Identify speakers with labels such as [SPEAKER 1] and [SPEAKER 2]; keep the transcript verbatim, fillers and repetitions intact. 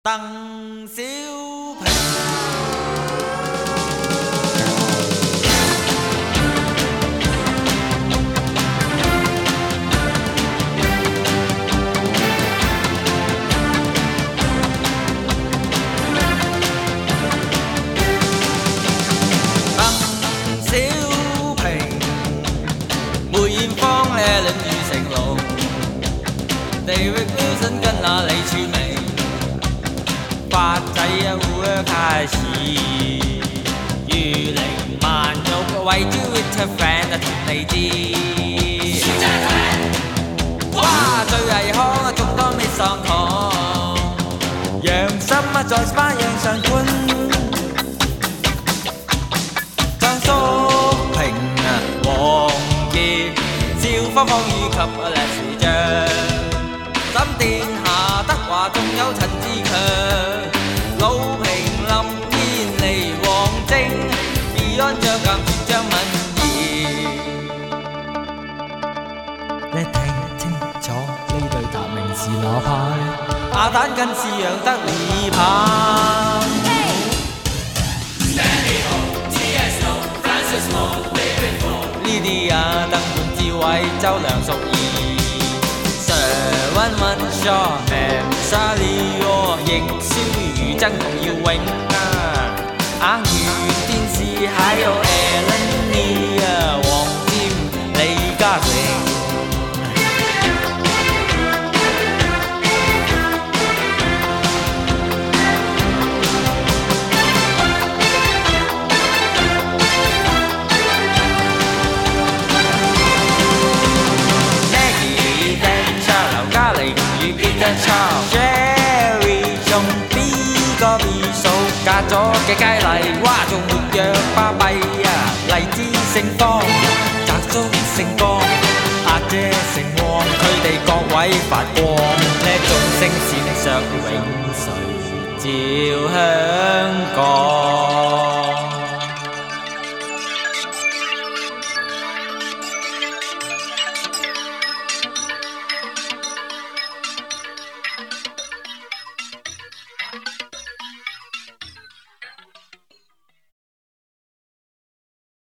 [SPEAKER 1] 邓小平。邓小平，梅艳芳呢戀與成龍 ，David Wilson 跟那李柱銘。 發仔啊會開始，如靈萬玉為 Do It a Friend 啊甜你知。哇最危康啊仲當你上堂，楊森啊在花樣上觀，張叔平啊黃葉趙芳芳以及啊歷史章。 沈殿霞、德華，仲有陳志強、魯平、林燕妮、王晶、Beyond 張鑑絕張敏儀。你聽清楚呢對達明是哪派？阿蛋跟是楊德利棒。呢啲啊，鄧冠志偉、周梁淑儀。 溫溫 Shaw、Mam、沙利哦，亦燒魚真同耀永啊！啊，原電視還有 Ellen 啊，黃霑、李嘉誠。Jerry 仲 B 個 B 數嫁咗嘅佳麗，哇仲活躍巴閉啊！荔枝盛芳，澤竹盛光，阿姐盛旺，佢哋各位發光，呢眾聲是力削永垂照香港。